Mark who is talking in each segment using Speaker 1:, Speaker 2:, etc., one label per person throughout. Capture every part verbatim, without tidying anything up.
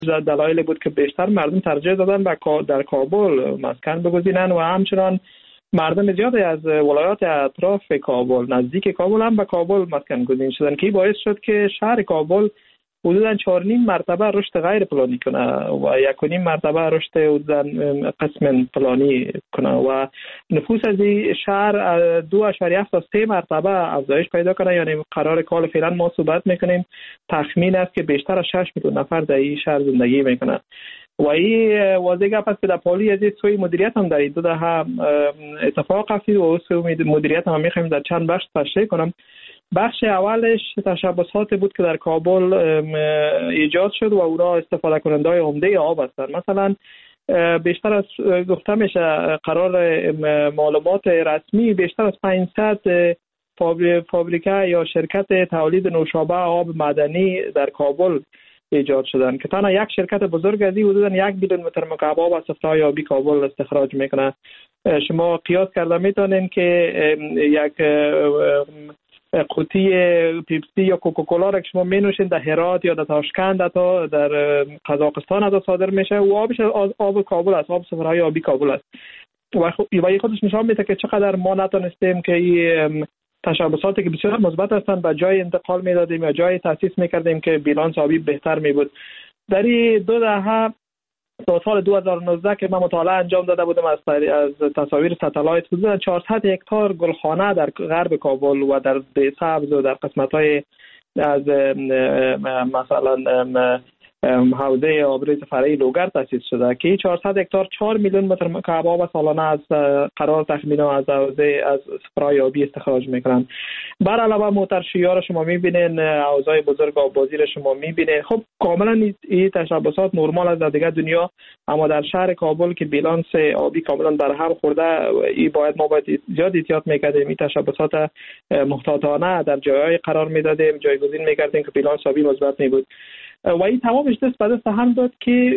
Speaker 1: دلایلی بود که بیشتر مردم ترجیح دادن به در کابل مسکن بگزینن و همچنان مردم زیادی از ولایات اطراف کابل نزدیک کابل هم به کابل مسکن گزین شدن که باعث شد که شهر کابل حدوداً چهار نیم مرتبه رشد غیر پلانی کنه و یک و نیم مرتبه رشد حدوداً قسم پلانی کنه و نفوس از این شهر دو اشاریه هفت تا سه مرتبه افزایش پیدا کنه. یعنی قرار کال فعلا ما صحبت میکنیم تخمین است که بیشتر از شش میلیون نفر در این شهر زندگی میکنه و این واضح گپ است که در پالی از سوی مدیریت هم در این دو دهه اتفاق افتید و سوی مدیریت هم میخوایم در چند بخش تشریح کنم. بخش اولش تشبسات بود که در کابل ایجاد شد و اونا استفاده کنندهای عمده آب هستند. مثلا بیشتر از گفته میشه قرار معلومات رسمی بیشتر از پانصد فابریکه یا شرکت تولید نوشابه آب معدنی در کابل ایجاد شدن که تنها یک شرکت بزرگ از این حدوداً یک میلیون متر مکعب آب از صفرای آبی کابل استخراج میکنه. شما قیاس کرده میتونین که یک قوطی پیپسی یا کوکاکولا را که شما می در هرات یا در تاشکند تا در قزاقستان تا صادر میشه و آبش آب کابل است، آب صفرای آبی کابل است و خودش نشان میده که چقدر ما نتونستیم که این تشبساتی که بسیار مثبت هستند به جای انتقال میدادیم یا جای تاسیس میکردیم که بیلانس آبی بهتر می بود. در این دو دهه تا سال دو هزار و نوزده که من مطالعه انجام داده بودم از از تصاویر ستلایت حدود چهارصد هکتار گلخانه در غرب کابل و در سبز و در قسمت‌های از مثلا حوزه آبریز فرعی لوگر تأسیس شده که چهارصد هکتار چهار میلیون متر مکعب آب سالانه از قرار تخمینا از حوزه از صفرای آبی استخراج میکنن. بر علاوه موترشیار را شما میبینین، حوزه‌های بزرگ آببازی را شما میبینین. خب کاملا این تشبسات نرمال است در دیگه دنیا، اما در شهر کابل که بیلانس آبی کاملا در هم خورده ای باید ما باید زیاد احتیاط میکردیم. این تشبسات محتاطانه در جایهای قرار میدادیم، جایگزین میکردیم که بیلانس آبی مثبت می بود و این تمامش دست به دست هم داد که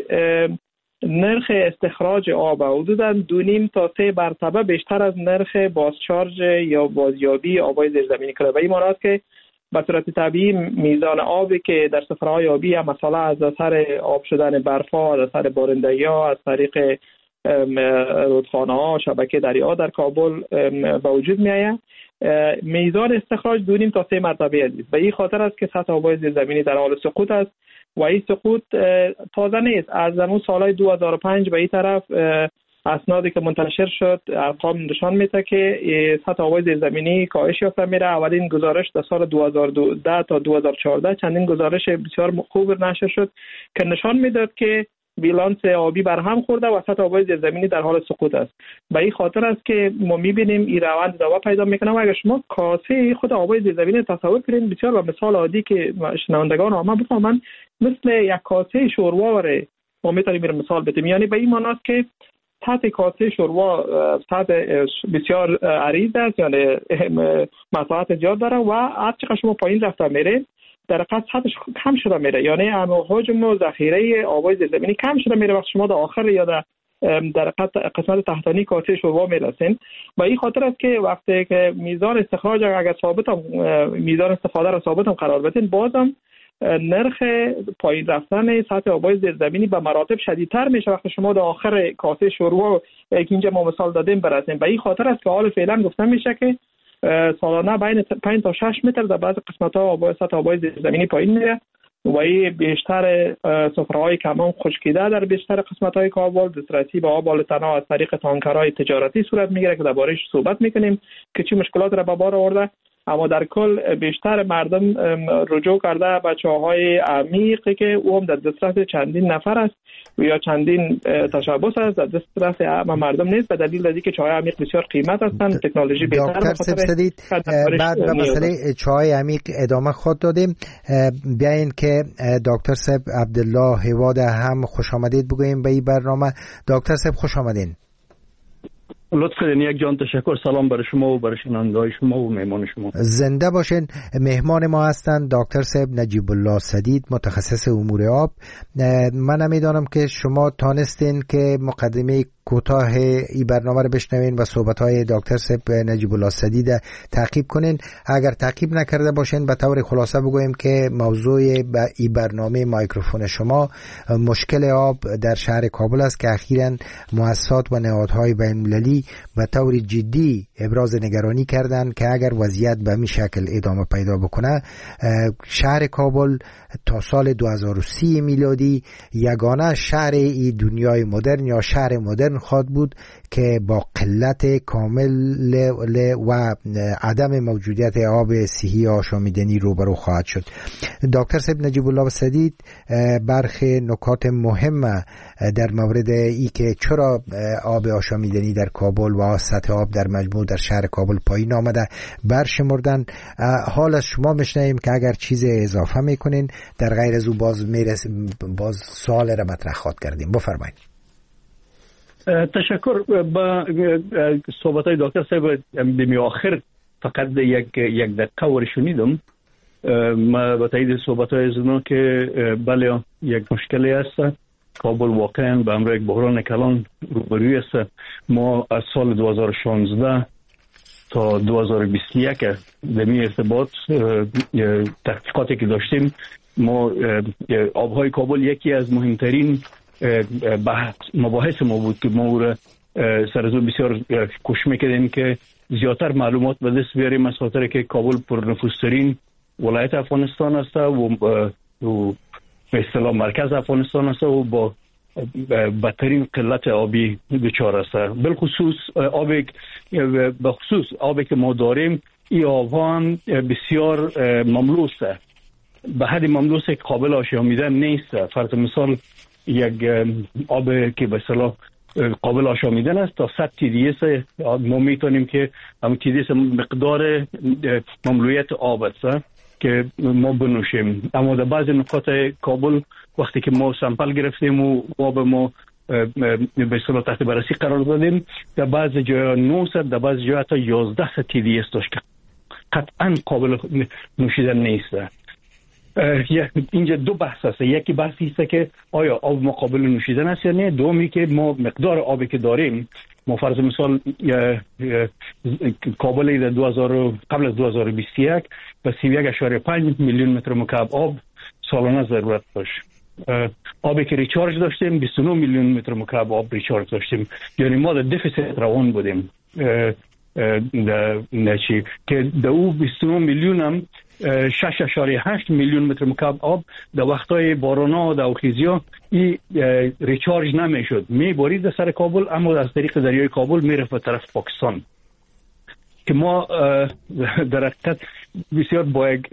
Speaker 1: نرخ استخراج آب حدوداً دو نیم تا سه مرتبه بیشتر از نرخ بازچارج یا بازیابی آبای زیرزمینی کرده. و این معنی که به صورت طبیعی میزان آبی که در صفره‌های آبی هم مثلا از اثر آب شدن برف‌ها، از اثر بارندگی‌ها، از طریق رودخانه‌ها، شبکه دریاها در کابل به وجود می‌آید، میزان استخراج دو نیم تا سه مرتبه است. به این خاطر است که سطح آبای زیرزمینی در حال سقوط است و این سقوط تازه نیست. از اون سالهای دو هزار و پنج به این طرف اسنادی که منتشر شد ارقام نشان میده که سطح آبای زیرزمینی کاهش یافته میره. اولین گزارش در سال دو هزار و ده تا دو هزار و چهارده چندین گزارش بسیار خوب نشر شد که نشان میداد که بیلانس آبی برهم خورده و سطح آبای زیرزمینی در حال سقوط است. به این خاطر است که ما میبینیم این روند ادامه پیدا میکنه و اگر شما کاسه خود آبای زیرزمینی تصور کنید، بسیار به مثال عادی که شنوندگان عامه بفهمن، مثل یک کاسه شوروا وره ما میتونیم میرم مثال بدیم. یعنی به این معنی است که سطح کاسه شوروا سطح بسیار عریض است، یعنی مساحت زیاد داره و هر چقدر شما پایین رفته میره در حقیقت سطحش کم شده میره، یعنی حجم و ذخیره آبای زیرزمینی کم شده میره وقتی شما در آخر یا در در قسمت تحتانی کاسه شوروا میرسین. و این خاطر است که وقتی که میزان استخراج اگر ثابت هم میزان استفاده را ثابت هم قرار بدین، بازم نرخ پایین رفتن سطح آبای زیرزمینی به مراتب شدیدتر میشه وقتی شما در آخر کاسه شوروا که اینجا ما مثال دادیم برسین. به این خاطر است که حال فعلا گفته میشه که سالانه بین پنج تا شش متر در بعض قسمت‌ها آبای سطح آبای زیرزمینی پایین میره و این بیشتر سفره‌های کمان خشکیده در بیشتر قسمت‌های کابل دسترسی به آب بالاتنا از طریق تانکرهای تجارتی صورت میگیره که درباره‌اش صحبت میکنیم که چه مشکلات را به بار آورده. اما در کل بیشتر مردم رجوع کرده به چاهای عمیقی که او هم در دسترس چندین نفر است و یا چندین تشبس است، در دسترس عام مردم نیست به دلیل اینکه چاهای عمیق بسیار قیمت هستند، تکنولوژی بهتر.
Speaker 2: دکتر سبسدید بعد به مسئله چاهای عمیق ادامه خود دادیم. بیاین که دکتر سب عبدالله هواد هم خوش آمدید بگوییم به این برنامه. دکتر سب خوش آمدین.
Speaker 3: لطف کنید. یک جان تشکر. سلام برای شما و برای شنونده‌های شما و مهمان شما.
Speaker 2: زنده باشین. مهمان ما هستند دکتر صاحب نجیب الله سدید، متخصص امور آب. من نمیدانم که شما تانستین که مقدمه کوتاه این برنامه رو بشنوین و صحبت‌های دکتر صاحب نجیب الله سدید تعقیب کنین. اگر تعقیب نکرده باشین به طور خلاصه بگویم که موضوع این برنامه مایکروفون شما مشکل آب در شهر کابل است که اخیراً مؤسسات و نهادهای بین‌المللی به طور جدی ابراز نگرانی کردند که اگر وضعیت به این شکل ادامه پیدا بکنه شهر کابل تا سال دو هزار و سی میلادی یگانه شهر ای دنیای مدرن یا شهر مدرن خواهد بود که با قلت کامل و عدم موجودیت آب صحی آشامیدنی روبرو خواهد شد. دکتر صاحب نجیب الله سدید برخی نکات مهم در مورد ای که چرا آب آشامیدنی در کابل و سطح آب در مجموع در شهر کابل پایین آمده برشمردن. حال از شما میشنویم که اگر چیز اضافه میکنین در غیر از او باز میرس باز سوال را مطرح خواهد کردیم. بفرمایید.
Speaker 3: تشکر. با صحبت های دکتر صاحب دمی آخر فقط یک یک دقیقه ور شنیدم. ما با تایید صحبت های از اونا که بله یک مشکلی است. کابل واقعا به امر یک بحران کلان روبروی است. ما از سال دو هزار و شانزده تا دو هزار و بیست و یک در این ارتباط تحقیقاتی که داشتیم ما آبهای کابل یکی از مهمترین بحث مباحث ما بود که ما را سرزو بسیار کوشش میکردیم که زیادتر معلومات به دست بیاریم از خاطر که کابل پرنفوذترین ولایت افغانستان است و به اصطلاح مرکز افغانستان است و با بدترین قلت آبی دچار است. بالخصوص آبی به خصوص آبی که ما داریم این آبها هم بسیار مملوس است، به حد مملوس که قابل آشامیدن نیست. فرض مثال یک آب که به اصطلاح قابل آشامیدن است تا صد تی دی اس ما میتونیم که هم تی دی اس مقدار مملویت آب است که ما بنوشیم. اما در بعض نقاط کابل وقتی که ما سامپل گرفتیم و آب ما به اصطلاح تحت بررسی قرار دادیم در بعض جاها نهصد در بعض جاها تا یازده تی دی اس داشت که قطعا قابل نوشیدن نیست. اینجا دو بحث است. یکی بحثی است که آیا آب ما قابل نوشیدن است یا نه. دومی که ما مقدار آبی که داریم ما فرض مثال کابل در دو هزار قبل از دو هزار و بیست و یک به سی و یک و پنج میلیون متر مکعب آب سالانه ضرورت داشت. آبی که ریچارج داشتیم بیست و نه میلیون متر مکعب آب ریچارج داشتیم، یعنی ما در دفیسیت روان بودیم. نه چی که در او بیست و نه میلیون هم شش و هشت میلیون متر مکعب آب در وقتای بارونا و دوخیزیا این ریچارج نمیشد، میبارید در سر کابل اما از طریق دریای کابل میرفت به طرف پاکستان که ما در حقیقت بسیار با یک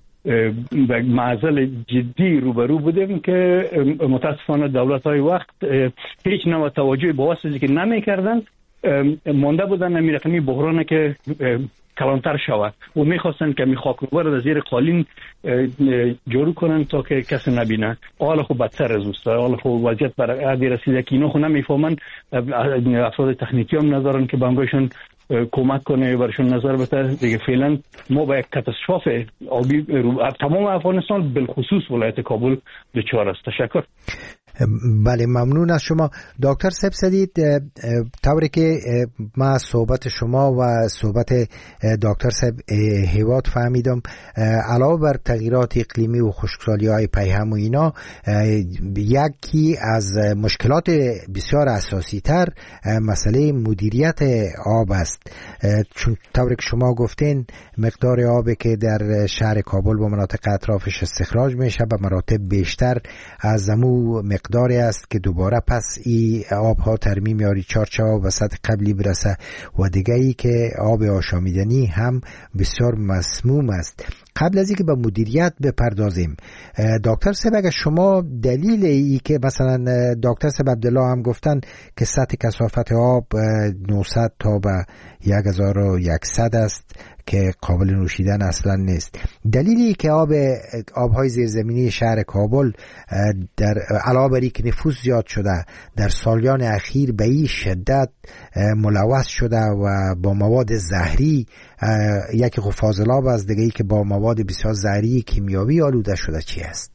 Speaker 3: معضل جدی روبرو بودیم که متاسفانه دولت‌های وقت هیچ نوع توجهی به واسطه که نمی‌کردند، مانده بودن نمی رقمی بحرانه که کلانتر شود و میخواستن که می خاک‌روبر از زیر قالین جارو کنن تا که کسی نبینه. حالا خب بدتر از اوست. حالا خب وضعیت بر عادی رسیده که اینو خب نمیفهمن. افراد تکنیکی هم ندارن که بانگایشون کمک کنه برشون نظر بده. دیگه فعلا ما با یک کاتاستروف آبی تمام افغانستان بالخصوص ولایت کابل دچار است. تشکر.
Speaker 2: بله ممنون از شما دکتر صاحب سدید. طوری که ما صحبت شما و صحبت دکتر صاحب هیواد فهمیدم علاوه بر تغییرات اقلیمی و خشکسالی های پیهم و اینا یکی از مشکلات بسیار اساسی تر مسئله مدیریت آب است، چون طوری که شما گفتین مقدار آبی که در شهر کابل و مناطق اطرافش استخراج میشه به مراتب بیشتر از امو مقداری است که دوباره پس ای آبها ترمیم یا ریچارج و سطح قبلی برسه و دیگه ای که آب آشامیدنی هم بسیار مسموم است. قبل از اینکه به مدیریت بپردازیم دکتر صاحب اگر شما دلیل ای که مثلا دکتر صاحب عبدالله هم گفتن که سطح کثافت آب نهصد تا به یک هزار و صد است که قابل نوشیدن اصلا نیست. دلیلی که آب آبهای زیرزمینی شهر کابل در علاوه بر اینکه نفوذ زیاد شده در سالیان اخیر به این شدت ملوث شده و با مواد زهری، یکی خب فاضلاب است، دیگه ای که با مواد بسیار زهری کیمیاوی آلوده شده چی است؟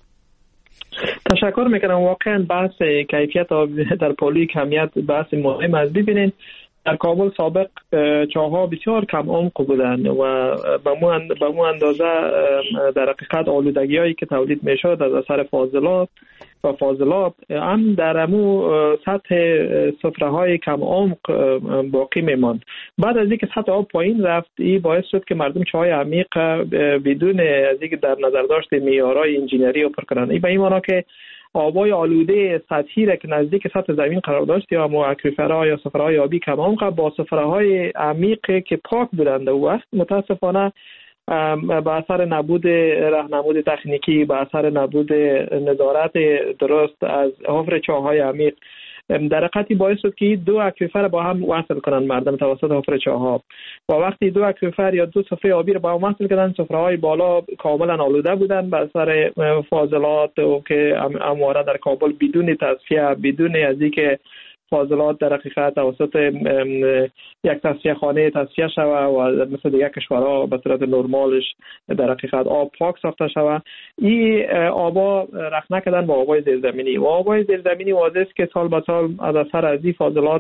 Speaker 1: تشکر میکنم. واقعا بحث کیفیت آب در پالوی کمیت بحث مهم است. ببینید در کابل سابق چاه‌ها بسیار کم عمق بودند و به مو اندازه در حقیقت آلودگی‌هایی که تولید میشد از اثر فاضلات و فاضلاب هم در امو سطح سفره‌های کم عمق باقی میماند. بعد از اینکه سطح آب پایین رفت، این باعث شد که مردم چاهای عمیق بدون از اینکه در نظر داشت معیارهای انجینری رو پر کنند. این به این معنی که آبای آلوده سطحی را که نزدیک سطح زمین قرار داشت یا مو اکویفرها یا سفره‌های آبی کم عمق با سفره‌های عمیق که پاک بودند و وقت متاسفانه به اثر نبود راهنمود تکنیکی، به اثر نبود نظارت درست از حفر چاه‌های عمیق، در حقیقت باعث شد که دو اکویفر با هم وصل کنند مردم توسط حفر چاه‌ها و وقتی دو اکویفر یا دو سفره آبی را با هم وصل کردند، سفره‌های بالا کاملا آلوده بودند به اثر فاضلات و که همواره در کابل بدون تصفیه، بدون از اینکه فاضلات در حقیقت توسط یک تصفیه خانه تصفیه شوه و مثل دیگر کشورها به صورت نرمالش در حقیقت آب پاک ساخته شوه، این آبا رخ نکردن با آبای زیرزمینی و آبای زیرزمینی واضح است که سال به سال از اثر از این فاضلات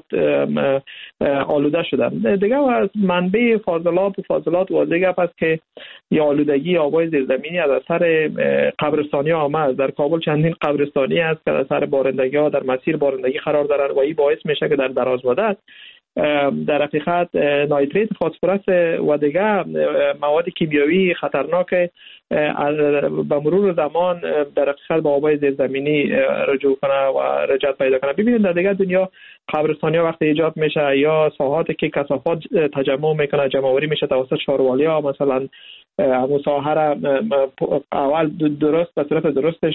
Speaker 1: آلوده شدن. دیگه از منبع فاضلات و فاضلات واضح است که یا آلودگی آبای زیرزمینی از اثر قبرستانی ها آمد. در کابل چندین قبرستانی است که از اثر بارندگی ها در مسیر بارندگی قرار دارند و این باعث میشه که در دراز مدت در حقیقت نایتریت، فسفرس و دیگر مواد کیمیایی خطرناک به مرور زمان در حقیقت به آبای زیرزمینی رجوع کنه و رجعت پیدا کنه. ببینید در دیگر دنیا قبرستانی ها وقتی ایجاد میشه یا ساحاتی که کثافات تجمع میکنه، جمع‌آوری میشه توسط شاروالی ها، مثلا همون ساحه را اول درست به صورت درستش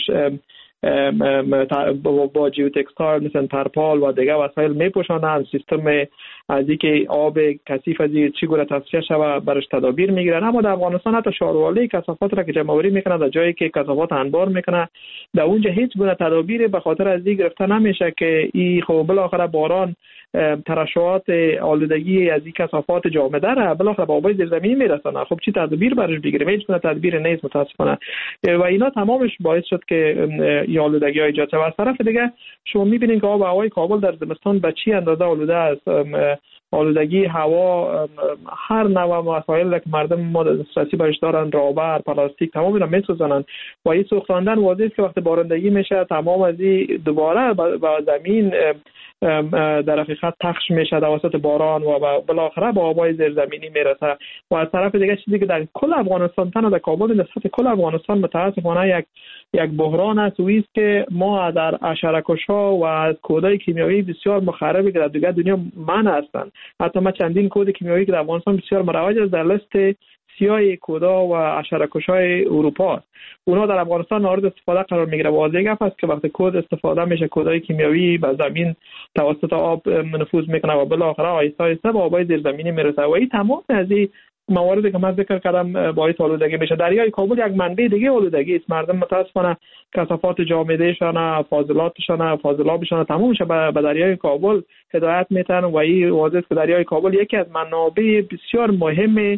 Speaker 1: با جیوتکستایل مثل ترپال و دیگه وسایل میپوشانند، سیستم از اینکه آب کثیف از چی گونه تصفیه شوه برش تدابیر میگیرن. اما در افغانستان حتی شاروالی کثافات را که جمع‌آوری میکنه در جایی که کثافات انبار میکنه در اونجا هیچ گونه تدابیر به خاطر از این گرفته نمیشه که این خب بالاخره باران ترشحات آلودگی از این کثافات جامده را بالاخره به آبای زیرزمینی میرسونه. خب چی تدبیر برش بگیریم؟ هیچ گونه تدبیر نیست متاسفانه و اینا تمامش باعث شد که این آلودگی ها ایجاد شد. از طرف دیگه شما میبینید که آب و هوای کابل در زمستان به چی اندازه آلوده است. آلودگی هوا، هر نوع مسائل که مردم ما دسترسی بهش دارن، رابر، پلاستیک، تمام اینا میسوزونن و این سوختاندن واضحه که وقتی بارندگی میشه تمام از این دوباره به زمین در حقیقت پخش میشه توسط باران و بالاخره با آبای زیرزمینی میرسه. و از طرف دیگه چیزی که در کل افغانستان، تنها در کابل، در سطح کل افغانستان متاسفانه یک یک بحران است و است که ما در حشره‌کش‌ها و از کودهای کیمیایی بسیار مخربی که در دیگر دنیا منع هستند. حتی ما چندین کود کیمیایی که در افغانستان بسیار مروج است در لیست سیاه کودا و حشره‌کش‌های اروپا است. اونا در افغانستان مورد استفاده قرار میگیره. واضح گپ است که وقتی کود استفاده میشه، کودهای کیمیایی به زمین توسط آب نفوذ میکنه و بالاخره آهسته آهسته به آبای زیرزمینی میرسه و این تمام از این مواردی که من ذکر کردم باعث آلودگی میشه. دریای کابل یک منبع دیگه آلودگی است. مردم متاسفانه کثافات جامدهشان، فاضلاتشان، فاضلابشان تمامش به دریای کابل هدایت میتن و این واضح است که دریای کابل یکی از منابع بسیار مهم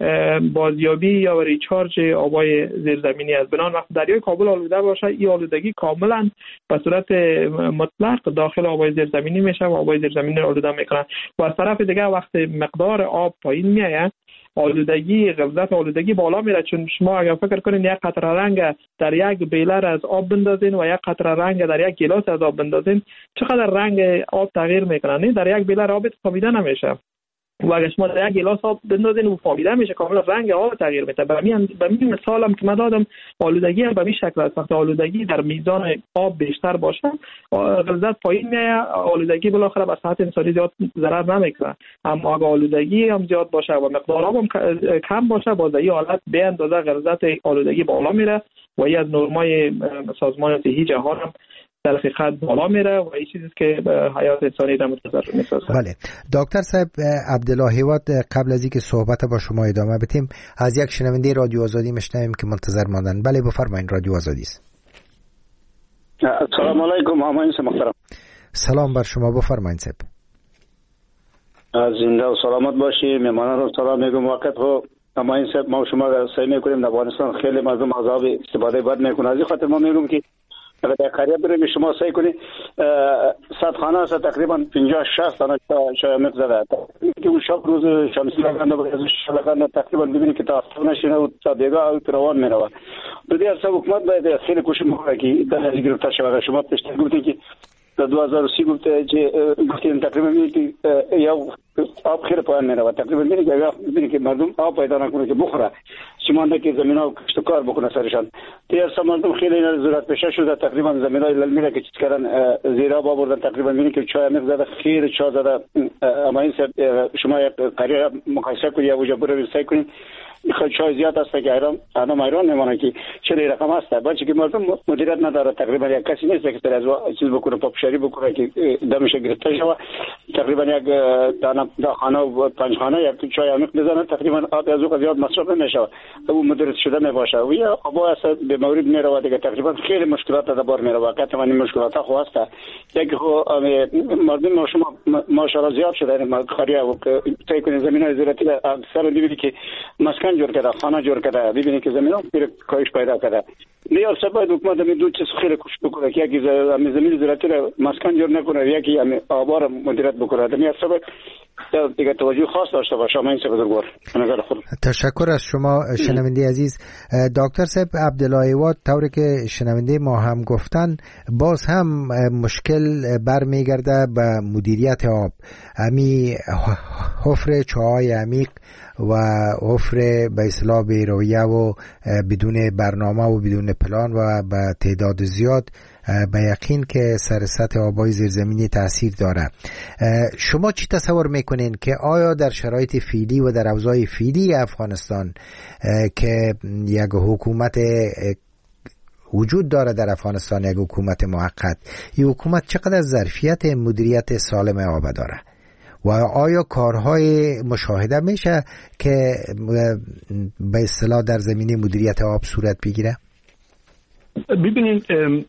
Speaker 1: بازیابی یا ریچارج آبای زیرزمینی است. بنابراین وقتی دریای کابل آلوده باشه، این آلودگی کاملا به صورت مطلق داخل آبای زیرزمینی میشه و آبای زیرزمینی آلوده میکنه. و از طرف دیگه وقتی مقدار آب پایین میاد، آلودگی، غلظت آلودگی بالا میره. چون شما اگر فکر کنین یک قطره رنگ در یک بیلر از آب بندازین و یک قطره رنگ در یک گیلاس از آب بندازین، چقدر رنگ آب تغییر میکنه. در یک بیلر آب فهمیده نمیشه و اگه شما در یک گیلاس آب بندازین و فهمیده میشه کاملا رنگ آب تغییر میده. به همین به همین مثالم که من دادم، آلودگی هم به این شکل است. وقتی آلودگی در میزان آب بیشتر باشه، غلظت پایین میاد، آلودگی بالاخره به صحت انسانی زیاد ضرر نمیکنه. اما اگه آلودگی هم زیاد باشه و مقدار آب هم کم باشه، باز این حالت به اندازه غلظت آلودگی بالا میره و این از نرمای سازمان صحی جهان هم در حقیقت بالا میره و این چیزی که حیات انسانی را متضرر میسازه.
Speaker 2: بله دکتر صاحب عبدالله هیواد، قبل از اینکه صحبت با شما ادامه بدیم از یک شنونده رادیو آزادی میشنویم که منتظر ماندن. بله بفرمایید، رادیو آزادی است.
Speaker 4: سلام علیکم همایون محترم.
Speaker 2: سلام بر شما، بفرمایید صاحب.
Speaker 4: زنده و سلامت باشی. مهمانان رو سلام میگم. وقت خو همایون صاحب ما شما را سعی میکنیم در افغانستان خیلی مردم عذاب استفاده بد میکنه. از این خاطر ما میگم که اگر در قریه بریم شما سعی کنید صد خانه است تقریبا پنجاه شصت تا شاید مقدار که اون شب روز شمسی لگنده و از شب لگنده تقریبا ببینید که تا افتاد نشینه و تا دیگه اوت روان میروه. به دیگر سبب حکومت باید خیلی کوشش میکنه که در گرفتار شود. شما پیشتر گفتید که در دو هزار و سی گفته که گفتیم تقریبا میبینید که یا آب خیلی پایان میروه. تقریبا میبینید که میبینید که مردم آب پیدا نکنه که بخوره، چمانده که زمین ها کشت کار بکنه سرشان. دیگر سه مردم خیلی ضرورت پیشه شده. تقریبا زمین های للمیره که چیز کردن زیر آب آوردن. تقریبا میبینید که چای عمیق زده، خیلی چا زده. اما این شما یک قریه مقایسه کنید یا وجه برو سعی کنید چای زیاد است که ایران آدم ایران نمونه که چه رقم است. بچه که مردم مدیریت نداره. تقریبا یک کسی نیست که از چیز بکنه پاپشاری بکنه که دمش گرفته شوه. تقریبا یک دانه دا خانه و پنج خانه یک چای عمیق بزنه تقریبا آب از او زیاد مصرف نمیشه. او مدیریت شده میباشه و یا آب است به مورد میروه دیگه. تقریبا خیلی مشکلات در بار میروه. قطعا این مشکلات ها خو است. یک مردم ما شما ماشاءالله زیاد شده. ما خریه و طی کنیم زمینای زراعتی اکثر میبینید که مسکن جور کرده، خانه جور کرده. ببینید که زمین ها پیر کاهش پیدا کرده. نیاز باید حکومت همین دو چیز خیلی کوشش بکنه که یکی زمین زراعتی را مسکن جور نکنه، یکی همین آبا را مدیریت بکنه. نیاز باید دیگه توجه خاص داشته باشه. ما این سه بزرگوار.
Speaker 2: تشکر از شما شنونده عزیز. دکتر صاحب عبدالله هیواد، طوری که شنونده ما هم گفتن باز هم مشکل برمیگرده به مدیریت آب. امی حفر چاهای عمیق و حفر به اصطلاح بی‌رویه و بدون برنامه و بدون پلان و به تعداد زیاد به یقین که سر سطح آبای زیرزمینی تاثیر داره. شما چی تصور میکنین که آیا در شرایط فعلی و در اوضاع فعلی افغانستان که یک حکومت وجود داره در افغانستان، یک حکومت موقت، این حکومت چقدر ظرفیت مدیریت سالم آب داره و آیا کارهای مشاهده میشه که به اصطلاح در زمینه مدیریت آب صورت بگیره؟
Speaker 3: ببینید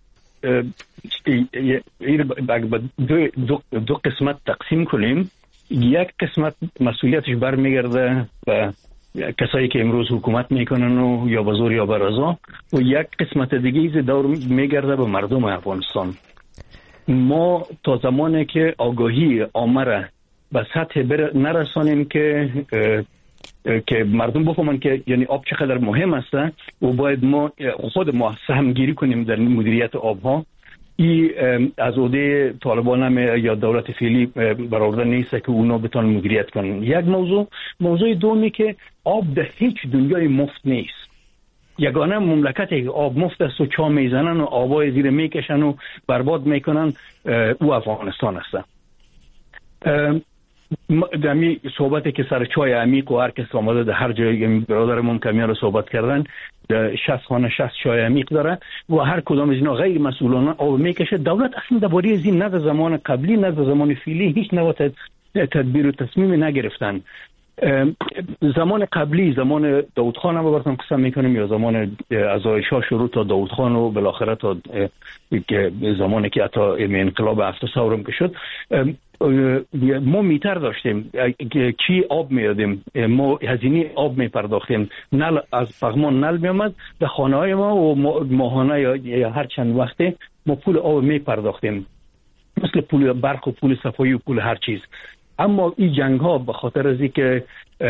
Speaker 3: دو, دو, دو قسمت تقسیم کنیم. یک قسمت مسئولیتش برمیگرده به کسایی که امروز حکومت میکنن و یا به زور یا به رضا، و یک قسمت دیگه دور میگرده به مردم افغانستان. ما تا زمانی که آگاهی عامه را به سطح نرسانیم که که مردم بفهمن که یعنی آب چقدر مهم است و باید ما خود ما سهمگیری کنیم در مدیریت آبها، این از عهده طالبان هم یا دولت فعلی برآورده نیست که اونا بتونن مدیریت کنن. یک موضوع موضوع دومی که آب در هیچ دنیای مفت نیست. یگانه مملکتی که آب مفت است و چا میزنن و آبای زیر میکشن و برباد میکنن او افغانستان است. دمی صحبتی که سر چای عمیق و هر کس آمده در هر جای برادرمون کمیان رو صحبت کردن، شصت خانه شصت چای عمیق داره و هر کدام از اینا غیر مسئولانه آب میکشه. دولت اصلا درباره از این نه در زمان قبلی نه در زمان فعلی هیچ نوع تدبیر و تصمیم نگرفتن. زمان قبلی، زمان داود خان هم براتون قسم میکنیم یا زمان از عایشا شروع تا داود خان و بالاخره تا زمانی که حتی انقلاب هفت ثورم که شد، ما میتر داشتیم چی آب میادیم، ما هزینه آب میپرداختیم، نل از فغمان نل میامد در خانه های ما و ماهانه یا هر چند وقته ما پول آب میپرداختیم، مثل پول برق و پول صفایی و پول هر چیز. اما این جنگ ها به خاطر از اینکه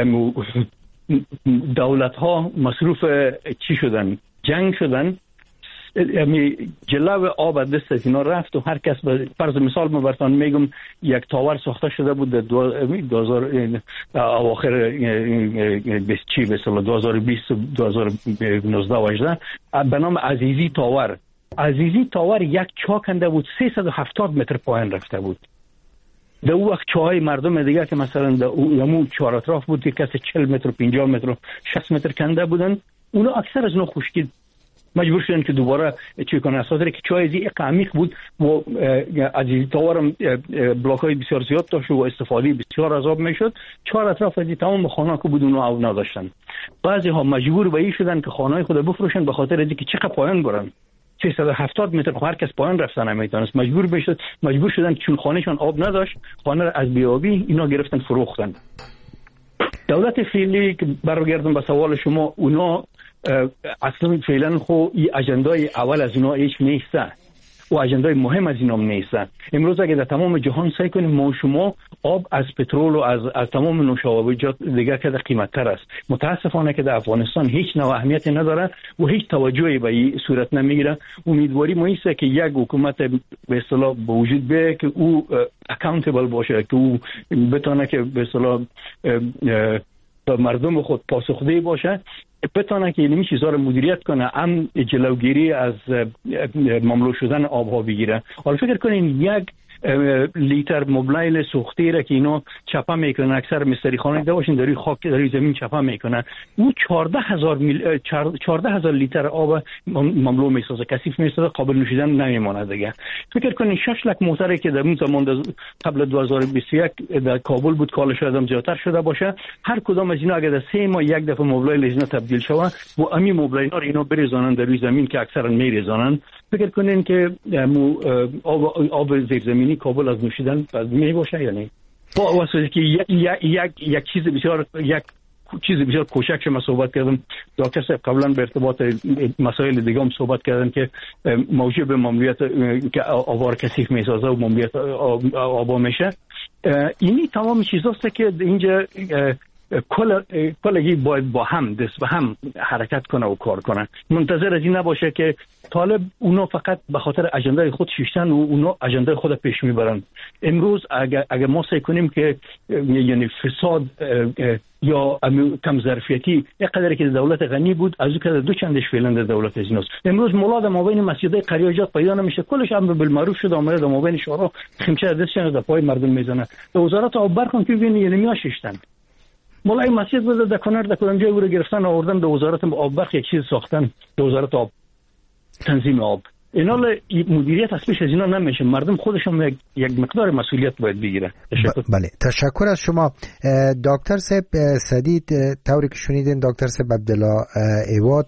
Speaker 3: دولت ها مصروف چی شدن، جنگ شدن، یعنی جلو آب دست از اینا رفت و هر کس به فرض مثال ما براتون میگم یک تاور ساخته شده بود در دو هزار اواخر بیست چی به سال دو هزار و بیست دو هزار و نوزده و هجده به نام عزیزی تاور. عزیزی تاور یک چا کنده بود سیصد و هفتاد متر پایین رفته بود. در اون وقت چاهای مردم دیگه که مثلا در اون چهار اطراف بود که کسی چهل متر و پنجاه متر و شصت متر کنده بودن، اونا اکثر از اونا خشکید مجبور شدن که دوباره چی کنن. اساسا که چای زی عمیق بود و از تاورم بلاک های بسیار زیاد داشت و استفاده بسیار از آب میشد. چهار اطراف از تمام خانه که بود اونها آب نداشتن. بعضی ها مجبور به این شدن که خانه خود بفروشن به خاطر اینکه چقدر پایین برن. سیصد و هفتاد متر هر کس پایین رفتن نمیتونست. مجبور بشد مجبور شدن چون خانهشون آب نداشت خانه از بیابی اینا گرفتن فروختن. دولت فعلی که برگردم به سوال شما، اونا اصلا فعلا خو این اجندای اول از اونا هیچ نیسته و اجندای مهم از اینا نیسته. امروز اگه در تمام جهان سعی کنیم ما شما آب از پترول و از از تمام نوشابه‌جات دیگر که قیمت‌تر است. متاسفانه که در افغانستان هیچ نوع اهمیتی نداره و هیچ توجهی به این صورت نمیگیره. امیدواری ما است که یک حکومت به اصطلاح به وجود بیاد که او اکاونتبل باشه، که او بتونه که به اصطلاح مردم خود پاسخگوی باشه، بتونه که این چیزا رو مدیریت کنه، هم جلوگیری از مملو شدن آبها بگیره. حالا فکر کنین یک لیتر موبایل سوخته را که اینا چپا میکنن، اکثر مستری خانه داشتن در خاک در زمین چپا میکنن، او چهارده هزار میل چهارده هزار لیتر آب مملو میسازه، کثیف میسازه، قابل نوشیدن نمیمونه دیگه. فکر کنین شش لک موتری که در اون زمان قبل دو هزار و بیست و یک در کابل بود کال شده زیادتر شده باشه، هر کدام از اینا اگه در سه ماه یک دفعه موبایل اینا تبدیل شوه و امی موبایل ها اینا بریزانن در روی زمین که اکثرا میریزانن، فکر کنین که آب آب زیرزمینی کابل از نوشیدن می باشه یا نه؟ با واسه که یک یک یک چیز بسیار یک چیز بسیار کوچک که ما صحبت کردم، دکتر صاحب قبلا به ارتباط مسائل دیگه هم صحبت کردن که موجب ممنوعیت که آوار کثیف میسازه و ممنوعیت آبا میشه. اینی تمام چیزاست که اینجا کل کلگی باید با هم دست به هم حرکت کنه و کار کنه. منتظر از این نباشه که طالب اونا فقط به خاطر اجنده خود شیشتن و اونا اجنده خود پیش میبرن. امروز اگر اگر ما سعی کنیم که یعنی فساد یا کم ظرفیتی یک قدری که دولت غنی بود از اون که دو چندش فعلا در دولت از ایناست. امروز مولا در مابین مسجدای قریاجات پیدا نمیشه، کلش امر بالمعروف شده، اومده در مابین شورا خمچه دستشون در پای مردم میزنه. در وزارت آب برکن که ببینید یعنی میاششتن مولای مسجد بود در کنار در کدام جای او رو گرفتن آوردن به وزارت آب برق یک چیز ساختن، به وزارت آب تنظیم آب. اینا مدیریت از پیش از اینا نمیشه، مردم خودشون یک, یک مقدار مسئولیت باید بگیره.
Speaker 2: تشکر. بله تشکر از شما دکتر صاحب سدید. طوری که شنیدین دکتر صاحب عبدالله ایواد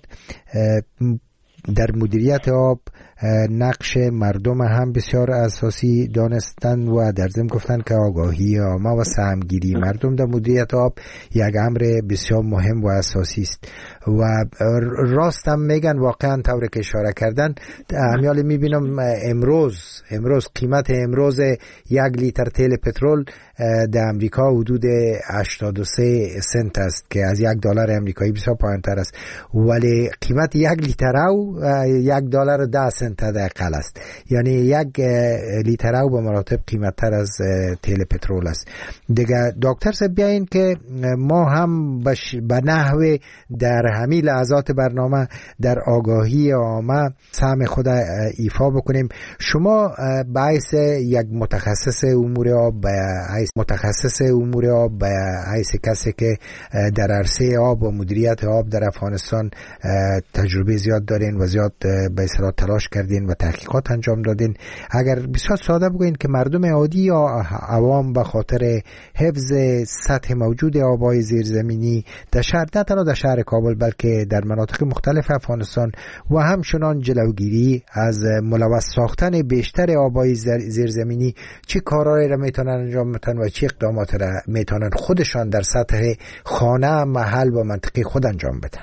Speaker 2: در مدیریت آب نقش مردم هم بسیار اساسی دانستن و در ضمن گفتن که آگاهی عامه و سهمگیری مردم در مدیریت آب یک امر بسیار مهم و اساسی است و راست هم میگن واقعا طوری که اشاره کردن. همیال میبینم امروز امروز قیمت امروز یک لیتر تیل پترول در امریکا حدود هشتاد و سه سنت است که از یک دلار امریکایی بسیار پایین تر است، ولی قیمت یک لیتر او یک دلار و ده سنت حداقل است، یعنی یک لیتر او به مراتب قیمت تر از تیل پترول است دیگه. دکتر صاحب بیاین که ما هم به نحو در همین لحظات برنامه در آگاهی عامه سهم خود ایفا بکنیم. شما به حیث یک متخصص امور آب، به حیث متخصص امور آب، به حیث کسی که در عرصه آب و مدیریت آب در افغانستان تجربه زیاد دارین و زیاد به اصطلاح تلاش کردین و تحقیقات انجام دادین، اگر بسیار ساده بگوین که مردم عادی یا عوام به خاطر حفظ سطح موجود آبهای زیرزمینی در شهر، نه تنها در شهر کابل بلکه در مناطق مختلف افغانستان و همچنان جلوگیری از ملوث ساختن بیشتر آبهای زیرزمینی، چه کارهایی را میتونن انجام بدن و چه اقدامات را میتونن خودشان در سطح خانه، محل و منطقه خود انجام بدن؟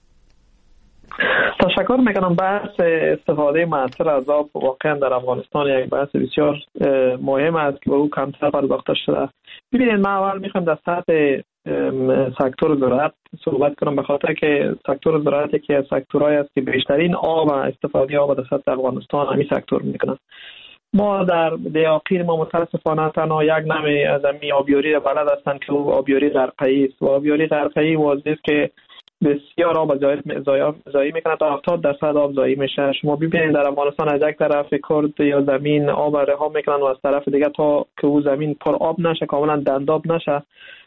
Speaker 1: تشکر میکنم. بحث استفاده مؤثر از آب واقعا در افغانستان یک بحث بسیار مهم است که به او کمتر پرداخته شده. ببینید ما اول میخوایم در سطح سکتور زراعت صحبت کنم، به خاطر که سکتور زراعت یکی از سکتورهایی است که بیشترین آب و استفاده آب در سطح افغانستان همین سکتور میکنه. ما در دیاقین ما متاسفانه تنها یک نوع از این آبیاری را بلد هستند که او آبیاری غرقه‌ای است و آبیاری غرقه‌ای واضح است که بسیار آب ضایع میکنه، تا هفتاد درصد آب ضایع میشه. شما ببینید در افغانستان از یک طرف کرد یا زمین آب رها میکنن و از طرف دیگه تا که او زمین پر آب نشه، کاملا دنداب نشه،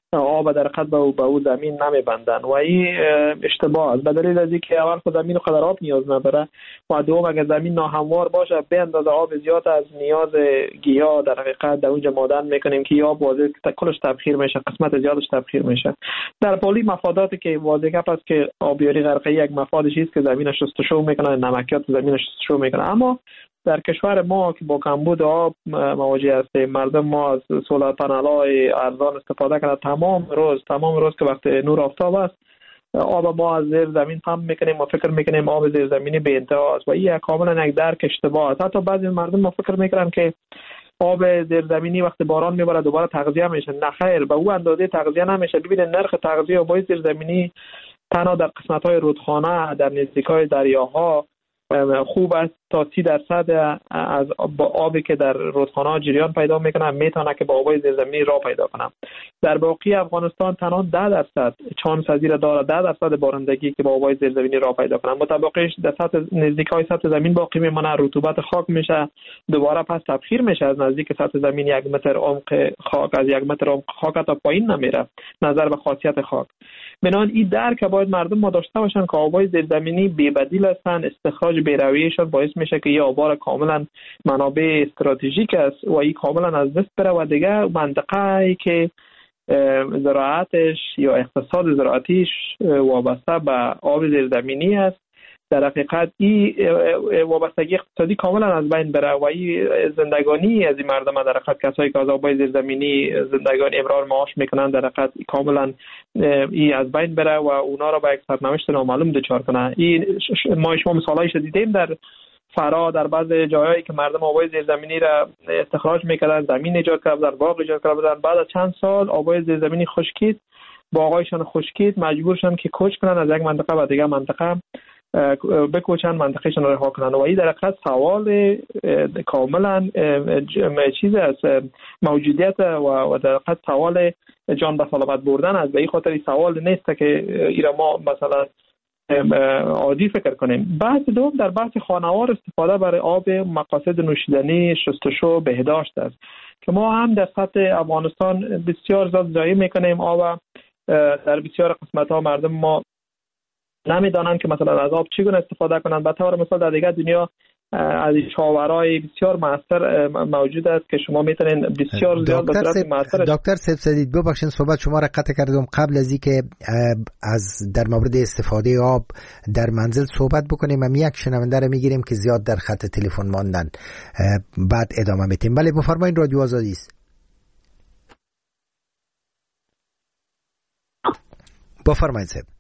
Speaker 1: آب در حقیقت به او زمین نمیبندن و این اشتباه است. به دلیل از اینکه اول خود زمین قدر آب نیاز نداره و دوم اگر زمین ناهموار باشه به اندازه آب زیاد از نیاز گیاه در حقیقت در اونجا مادن میکنیم که آب واضح کلش تبخیر میشه، قسمت زیادش تبخیر میشه. در پولی مفاداتی که واضح است که آبیاری غرقه یک مفادش است که زمین شستشو میکنه، نمکیات زمین شستشو میکنه. اما در کشور ما که با کمبود آب مواجه هستیم، مردم ما از سولار پنل‌های ارزان استفاده کنند، تمام روز تمام روز که وقت نور آفتاب است آب ما از زیر زمین پمپ میکنیم و فکر میکنیم آب زیر زمینی به انتها است و این کاملا یک درک اشتباه است. حتی بعضی مردم ما فکر میکنن که آب زیر زمینی وقت باران میباره دوباره تغذیه میشه. نه خیر، به اون اندازه تغذیه نمیشه. ببینید نرخ تغذیه آب زیر زمینی تنها در قسمت‌های رودخانه در نزدیکای دریاها خوب است تا سی درصد از آبی که در رودخانه جریان پیدا میکنه میتونه که با آبای زیرزمینی راه پیدا کنه. در باقی افغانستان تنها ده درصد چانس پذیر داره ده درصد بارندگی که با آبای زیرزمینی راه پیدا کنه. متبقیش در سطح نزدیکای سطح زمین باقی میمونه، رطوبت خاک میشه، دوباره پس تبخیر میشه از نزدیک سطح زمین. یک متر عمق خاک از یک متر عمق خاک تا پایین نمیره نظر به خاصیت خاک. بنابراین این درک باید مردم ما داشته باشن که آبای زیرزمینی بی بدیل هستن. استخراج بی‌رویه‌شان باعث میشه که این آبار کاملا منابع استراتژیک است و این کاملا از دست بره و دیگه منطقه‌ای که زراعتش یا اقتصاد زراعتیش وابسته به آب زیرزمینی است در حقیقت این وابستگی اقتصادی کاملا از بین بره و این زندگانی از این مردم در حقیقت کسایی که از آبای زیرزمینی زندگانی امرار معاش میکنن در حقیقت کاملا این از بین بره و اونا را به یک سرنوشت نامعلوم دچار کنه. این ما شما مثالایش دیدیم در فرا، در بعض جاهایی که مردم آبای زیرزمینی را استخراج میکردن، زمین ایجاد کردن، باغ ایجاد کردن، بعد از چند سال آبای زیرزمینی خشکید، باغایشان خشکید، مجبور شدن که کوچ کنن از یک منطقه به دیگر منطقه بکوچن، منطقهشان را رها کنن و این در حقیقت سوال کاملا چیز است، موجودیت و در حقیقت سوال جان به سلامت بردن است. به این خاطر سوال نیست که ایرا ما مثلا عادی فکر کنیم. بحث دوم در بحث خانوار استفاده برای آب مقاصد نوشیدنی، شستشو، بهداشت است که ما هم در سطح افغانستان بسیار زیاد ضایع میکنیم آب. در بسیار قسمت ها مردم ما نمیدانند که مثلا از آب چگونه استفاده کنند. به طور مثال در دیگر دنیا از شاورهای بسیار موثر موجود است که شما میتونین بسیار زیاد به صورت موثر.
Speaker 2: دکتر سیب سدید ببخشید صحبت شما را قطع کردم. قبل از اینکه از در مورد استفاده آب در منزل صحبت بکنیم هم یک شنونده را میگیریم که زیاد در خط تلفن ماندن، بعد ادامه میدیم. بله بفرمایید، رادیو آزادی است. بفرمایید صاحب.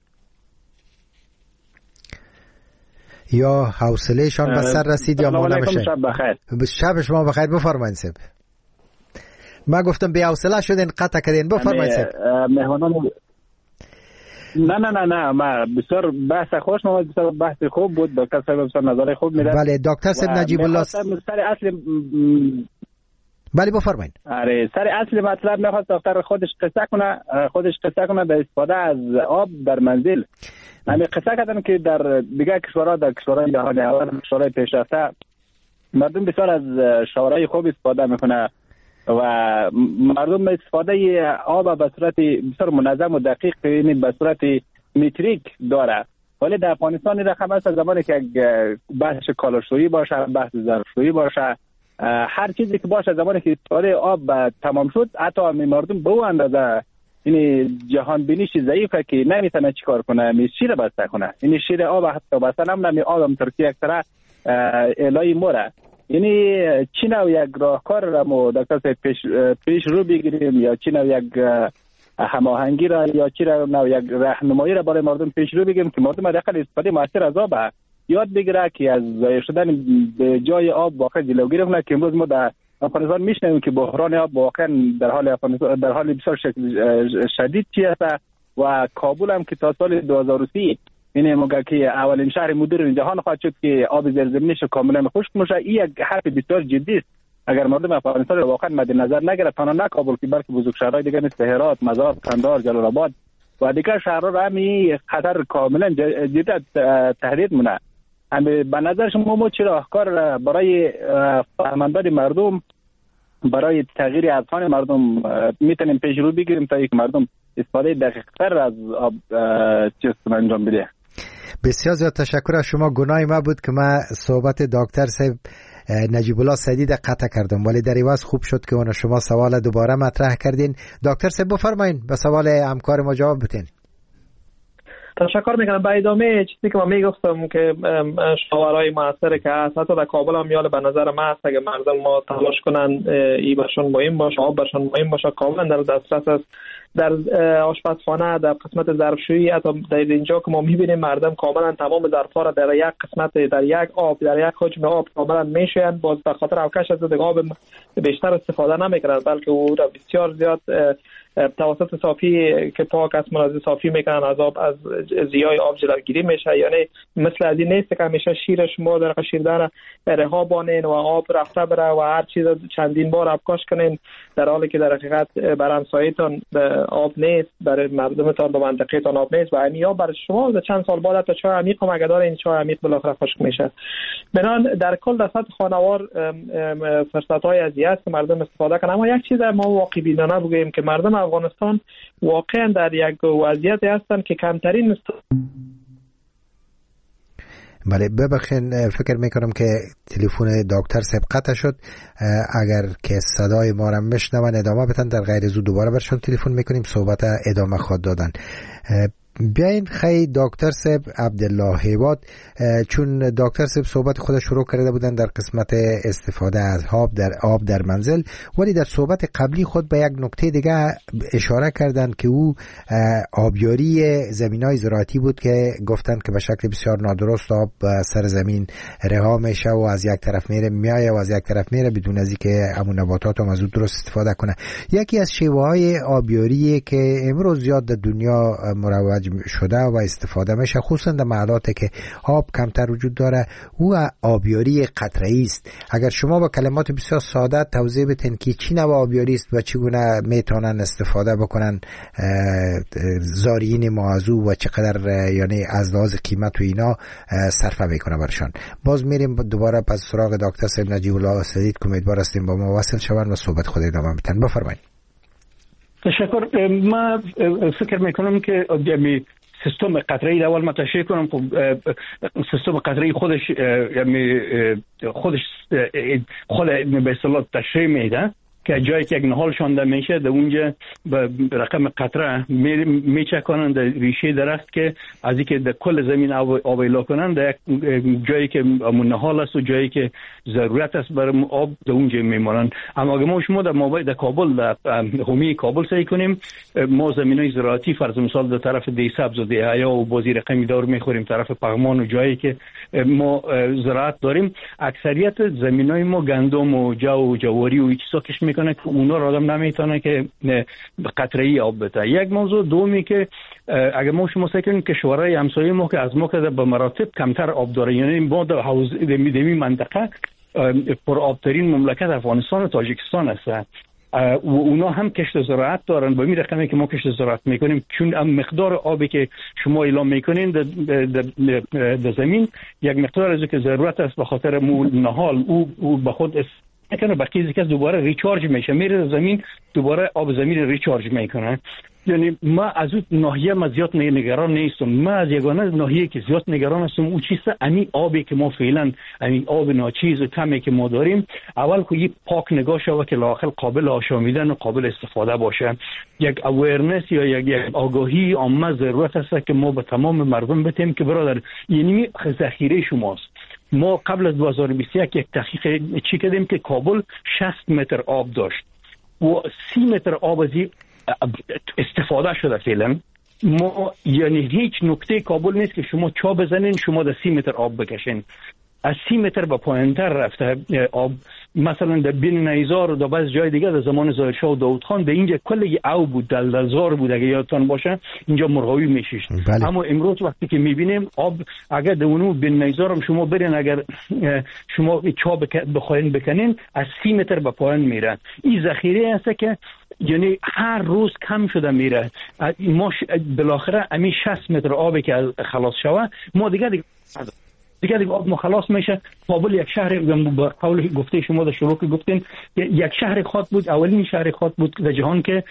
Speaker 2: یا حوصله شان به سر رسید یا ما نمیشه.
Speaker 3: شب بخیر.
Speaker 2: شب شما بخیر. بفرمایید صاحب. ما گفتم بی حوصله شدین قطع کردین. بفرمایید صاحب.
Speaker 3: مهمانان نه نه نه نه ما بسیار بحث خوش ما بسیار بحث خوب بود. دکتر صاحب بسیار نظر خوب میداد.
Speaker 2: بله دکتر صاحب نجیب الله
Speaker 3: سر اصل
Speaker 2: بله بفرمایید.
Speaker 3: آره سر اصل مطلب میخواست دکتر خودش قصه کنه خودش قصه کنه در استفاده از آب در منزل. همین قصه کردم که در دیگر کشورها در کشورهای جهان اول کشورهای پیشرفته مردم بسیار از شاورهای خوب استفاده میکنه و مردم استفاده آب به صورت بسیار منظم و دقیق یعنی به صورت متریک داره. ولی در افغانستان این رقم است زمانی که بحث کالاشویی باشه، بحث ظرفشویی باشه، هر چیزی که باشه زمانی که استفاده آب تمام شد حتی مردم به اون اندازه این جهان بینیش ضعیفه که نمیتونه چیکار کنه، می شیر بسته کنه. این شیر آب حتی بسته نمی آدم ترکیه اکثر الهی موره. یعنی چی نوع یک راهکار را ما دکتر پیش پیش رو بگیریم یا چی نوع یک هماهنگی را یا چی نوع یک راهنمایی را برای مردم پیش رو بگیریم که مردم حداقل استفاده موثر از آب یاد بگیره که از ضایع شدن به جای آب واقعا جلوگیری کنه. که امروز ما در افغانستان میشنویم که بحران آب واقعا در حال در حال بسیار شدید چی است و کابل هم که تا سال دو هزار و سی این موقع که اولین شهر مدرن جهان خواهد شد که آب زیرزمینیش کاملا خشک میشه. این یک حرف بسیار جدی است. اگر مردم افغانستان رو واقعا مد نظر نگیره تنها نه کابل که بلکه بزرگ شهرهای دیگه مثل هرات، مزار، قندهار، جلال آباد و دیگر شهرها را هم خطر کاملا جدی تهدید مونه. به نظر شما ما چرا راهکار برای فهماندن مردم
Speaker 5: برای تغییر اذهان مردم میتونیم پیش رو بگیریم تا یک مردم استفاده دقیق تر از آب چیز انجام بده.
Speaker 2: بسیار زیاد تشکر از شما. گناه ما بود که ما صحبت دکتر صاحب نجیب الله سدید قطع کردم، ولی در عوض خوب شد که اون شما سوال دوباره مطرح کردین. دکتر صاحب بفرمایید به سوال همکار ما جواب بدین.
Speaker 1: تشکر میکنم. به ادامه چیزی که من میگفتم که شاورای موثر که هست حتی در کابل هم یال به نظر من هست اگه مردم ما تلاش کنن ای برشون مهم باشه، آب برشون مهم باشه، کاملا در دسترس است. در آشپزخانه، در قسمت ظرفشویی، حتی در اینجا که ما میبینیم مردم کاملا تمام ظرفا را در یک قسمت، در یک آب، در یک حجم آب کاملا میشوین. باز به خاطر اوکش از آب بیشتر استفاده نمیکنن، بلکه او را بسیار زیاد توسط صافی که پاک است منازع صافی میکنن، از آب از زیای آب جلوگیری میشه. یعنی مثل از این نیست که همیشه شیر شما در شیردان رها بانین و آب رفته بره و هر چیز چندین بار آبکاش کنین، در حالی که در حقیقت بر همسایتان آب نیست، برای مردمتان به منطقهتان آب نیست و همین آب برای شما در چند سال بعد تا چای عمیق هم اگه داره این چای عمیق بالاخره خشک میشه. بنان در کل در سطح خانوار فرصت‌های ازی است که مردم استفاده کنن. اما یک چیز ما واقعی بینانه بگوییم که مردم افغانستان واقعا در یک وضعیتی هستند که کمترین است.
Speaker 2: بله ببخشید، فکر میکنم که تلفن دکتر صاحب قطع شد. اگر که صدای ما را بشنون ادامه بدن، در غیر زود دوباره برشون تلفن میکنیم صحبت ادامه خواهد دادن. بیاین خیلی دکتر صاحب عبدالله هیواد، چون دکتر صاحب صحبت خود شروع کرده بودن در قسمت استفاده از آب در آب در منزل، ولی در صحبت قبلی خود به یک نکته دیگه اشاره کردن که او آبیاری زمینای زراعتی بود که گفتن که به شکل بسیار نادرست آب سر زمین رها میشه و از یک طرف میره میایه و از یک طرف میره بدون از اینکه همون نباتات هم از او درست استفاده کنه. یکی از شیوه‌های آبیاری که امروز زیاد در دنیا مروج شده و استفاده میشه، خصوصا در محلاتی که آب کمتر وجود داره، او آبیاری قطره‌ای است. اگر شما با کلمات بسیار ساده توضیح بدین که چی نوع آبیاری است و چگونه میتونن استفاده بکنن زارعین ما از او و چقدر یعنی از لحاظ قیمت و اینا صرفه میکنه برشان. باز میریم دوباره پس سراغ دکتر صاحب نجیب الله سدید که امیدوار هستیم با ما وصل شوند و صحبت خود ادامه بدن. بفرمایید.
Speaker 3: تشکر. ما فکر میکنم که یعنی سیستم قطره‌ای اول ما تشریح کنم. خب سیستم قطره‌ای خودش یعنی خودش خود به اصطلاح تشریح میده که جایی که یک نهال شانده میشه در اونجا به رقم قطره میچکنن در ریشه درخت که از اینکه در کل زمین آب ایلا کنن در جایی که نهال است و جایی که ضرورت است برای آب در اونجا میمونن. اما اگه ما شما در مابین در کابل در حومه کابل سعی کنیم، ما زمینای زراعتی فرض مثال در طرف دی سبز و دی حیا و بازی رقمی دار میخوریم، طرف پغمان و جایی که ما زراعت داریم، اکثریت زمینای ما گندم و جو و جواری و چیزا کش میکنه که اونا را آدم نمیتونه که قطره‌ای آب بده. یک موضوع دومی که اگر ما شما سعی کنیم کشورهای همسایه ما که از ما که به مراتب کمتر آب داره، یعنی ما در حوزه دمی منطقه پر آبترین مملکت افغانستان و تاجیکستان هست و اونا هم کشت زراعت دارن به این رقمی که ما کشت زراعت میکنیم، چون مقدار آبی که شما اعلام میکنین در زمین یک مقدار از که ضرورت است به خاطر مو نهال او, او به خود میکنه، باقی که دوباره ریچارج میشه، میره زمین دوباره آب زمین ریچارج میکنه. یعنی ما از اون ناحیه ما زیاد نگران نیستم. ما از یگانه ناحیه که زیاد نگران هستم اون چیزه امی آبی که ما فعلا امی آب ناچیز و کمی که ما داریم، اول که یه پاک نگاه شود که لااقل قابل آشامیدن و قابل استفاده باشه. یک اویرنس یا یک, یک آگاهی عامه ضرورت است که ما به تمام مردم بتیم که برادر یعنی ذخیره شماست. ما قبل از دو هزار و بیست و یک یک تحقیق چی کردیم که کابل شصت متر آب داشت و سی متر آب از استفاده شده فعلا. ما یعنی هیچ نکته کابل نیست که شما چا بزنین شما در سی متر آب بکشین. از سی متر به پایینتر رفته آب. مثلا در بین نیزار و در بعض جای دیگه در زمان ظاهرشاه و داود خان در اینجا کلی او بود، دلدلزار بود اگه یادتان باشه، اینجا مرغاوی میشیش. بله. اما امروز وقتی که میبینیم آب اگر در اونو بین نیزار هم شما برین، اگر شما چا بخواین بکنین از سی متر به پایین میره. این ذخیره هست که یعنی هر روز کم شده میره. ما بالاخره امی شصت متر آبی که خلاص شوه ما دیگه دیگه دیگه دیگه آب خلاص میشه. کابل یک شهر با قول گفته شما در شروع گفتین یک شهر خاص بود، اولین شهر خاص بود در جهان که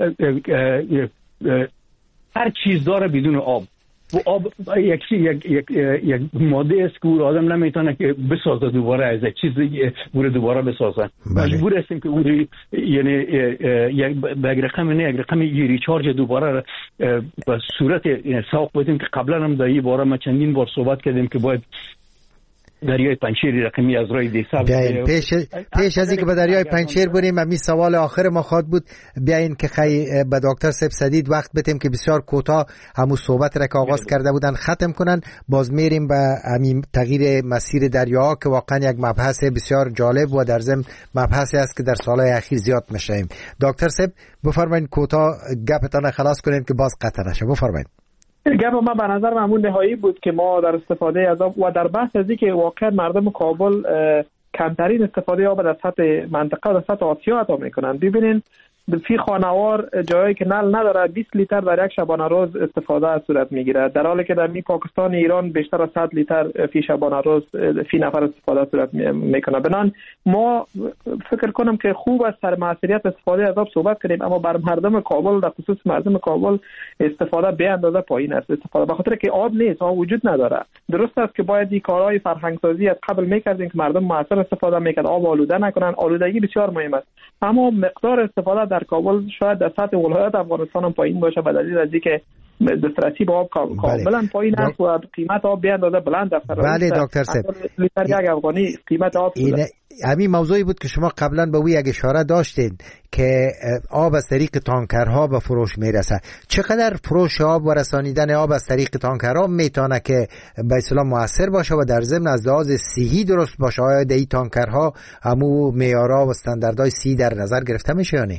Speaker 3: هر چیز داره بدون آب. و آب یک یک یک یک ماده است که آدم نمیتونه که بسازه دوباره از چیز بوده دوباره بسازه. مجبور هستیم که اون یعنی یک به رقم نه یک رقم ریچارج دوباره به صورت ساق بدیم که قبلا هم در این باره ما چندین بار صحبت کردیم که باید دریای پنجشیر رقمی از راه دیساب
Speaker 2: پیش پیش از اینکه به دریای پنجشیر بریم، همین سوال آخر ما خواد بود بیاین که خی به دکتر سیب سدید وقت بدیم که بسیار کوتاه همون صحبت را که آغاز کرده بودن ختم کنن. باز میریم به همین تغییر مسیر دریاها که واقعا یک مبحث بسیار جالب و در ضمن مبحثی است که در سالهای اخیر زیاد میشیم. دکتر سیب بفرمایید کوتاه گپتان خلاص کنین که باز قطع نشه. بفرمایید.
Speaker 1: گپ ما به نظر من نهایی بود که ما در استفاده از آب و در بحث از اینکه واقعا مردم کابل کمترین استفاده آب در سطح منطقه و در سطح آسیا عطا میکنن. ببینین فی خانوار جایی که نل نداره بیست لیتر در یک شبانه روز استفاده صورت میگیره، در حالی که در می پاکستان ایران بیشتر از صد لیتر فی شبانه روز فی نفر استفاده صورت میکنه. بنان ما فکر کنم که خوب است سر مسئولیت استفاده از آب صحبت کنیم، اما بر مردم کابل در خصوص مردم کابل استفاده به اندازه پایین است. استفاده به خاطر که آب نیست، آب وجود نداره. درست است که باید این کارهای فرهنگ سازی از قبل میکردیم که مردم موثر استفاده میکرد، آب آلوده نکنن. آلودگی بسیار مهم است، اما مقدار استفاده در کابل شاید در سطح ولایت افغانستان هم پایین باشه به دلیل از اینکه دسترسی به آب کاملا پایین است و قیمت آب به اندازه بلند است.
Speaker 2: بله دکتر صاحب،
Speaker 1: لیتر یک افغانی قیمت آب
Speaker 2: اینه همین موضوعی بود که شما قبلا به وی یک اشاره داشتین که آب از طریق تانکرها به فروش میرسه. چقدر فروش آب و رسانیدن آب از طریق تانکرها میتونه که به اصطلاح موثر باشه و در ضمن از لحاظ صحی درست باشه؟ آیا این تانکرها همو معیارها و استانداردهای صحی در نظر گرفته میشه یا نه؟